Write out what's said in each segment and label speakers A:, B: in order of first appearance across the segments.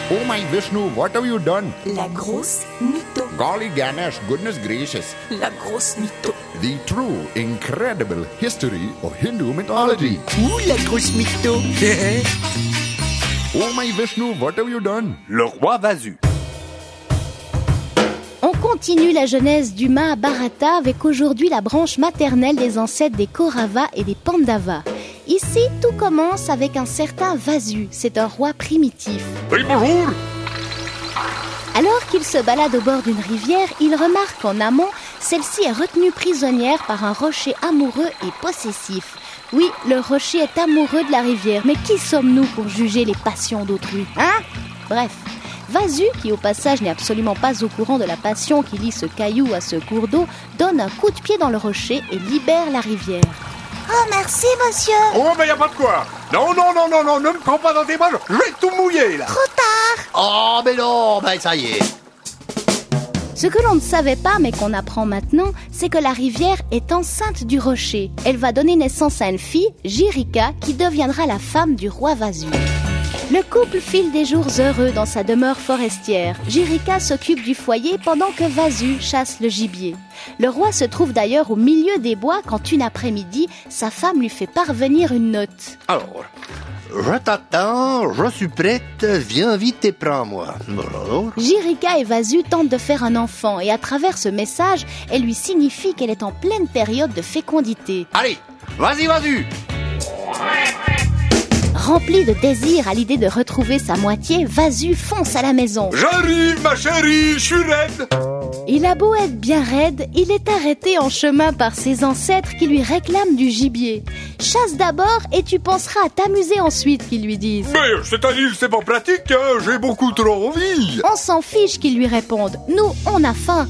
A: Oh my Vishnu, what have you done?
B: La grosse mytho.
A: Golly Ganesh, goodness gracious.
B: La grosse mytho.
A: The true, incredible history of Hindu mythology.
C: Ouh, la grosse mytho.
A: Oh my Vishnu, what have you done?
D: Le roi Vasu.
E: On continue la genèse du Mahabharata avec aujourd'hui la branche maternelle des ancêtres des Kauravas et des Pandavas. Ici, tout commence avec un certain Vasu, c'est un roi primitif.
D: Oui, bonjour.
E: Alors qu'il se balade au bord d'une rivière, il remarque qu'en amont, celle-ci est retenue prisonnière par un rocher amoureux et possessif. Oui, le rocher est amoureux de la rivière, mais qui sommes-nous pour juger les passions d'autrui, hein? Bref, Vasu, qui au passage n'est absolument pas au courant de la passion qui lie ce caillou à ce cours d'eau, donne un coup de pied dans le rocher et libère la rivière.
F: Oh, merci, monsieur.
D: Oh, mais y a pas de quoi. Non, ne me prends pas dans tes bras, je vais tout mouiller, là.
F: Trop tard.
C: Oh, mais non, ben ça y est.
E: Ce que l'on ne savait pas, mais qu'on apprend maintenant, c'est que la rivière est enceinte du rocher. Elle va donner naissance à une fille, Jirika, qui deviendra la femme du roi Vasu. Le couple file des jours heureux dans sa demeure forestière. Jirika s'occupe du foyer pendant que Vasu chasse le gibier. Le roi se trouve d'ailleurs au milieu des bois quand une après-midi, sa femme lui fait parvenir une note.
C: Alors, je t'attends, je suis prête, viens vite et prends-moi.
E: Jirika et Vasu tentent de faire un enfant et à travers ce message, elle lui signifie qu'elle est en pleine période de fécondité.
C: Allez, vas-y, Vasu.
E: Rempli de désir à l'idée de retrouver sa moitié, Vasu fonce à la maison.
D: J'arrive, ma chérie, je suis raide.
E: Il a beau être bien raide, il est arrêté en chemin par ses ancêtres qui lui réclament du gibier. Chasse d'abord et tu penseras à t'amuser ensuite, qu'ils lui disent.
D: Mais cette île, c'est pas pratique, hein, j'ai beaucoup trop envie.
E: On s'en fiche qu'ils lui répondent. Nous, on a faim.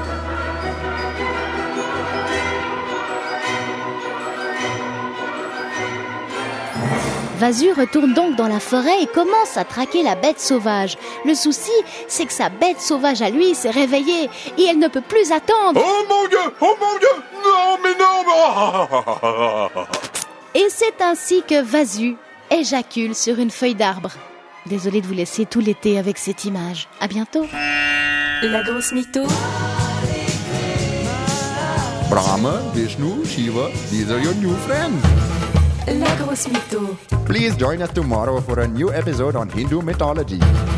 E: Vasu retourne donc dans la forêt et commence à traquer la bête sauvage. Le souci, c'est que sa bête sauvage à lui s'est réveillée et elle ne peut plus attendre.
D: Oh mon Dieu, non, mais non.
E: Et c'est ainsi que Vasu éjacule sur une feuille d'arbre. Désolée de vous laisser tout l'été avec cette image. À bientôt.
B: La grosse mytho.
A: Brahma, Vishnu, Shiva, these are your new friends.
B: La grosse mytho.
A: Please join us tomorrow for a new episode on Hindu mythology.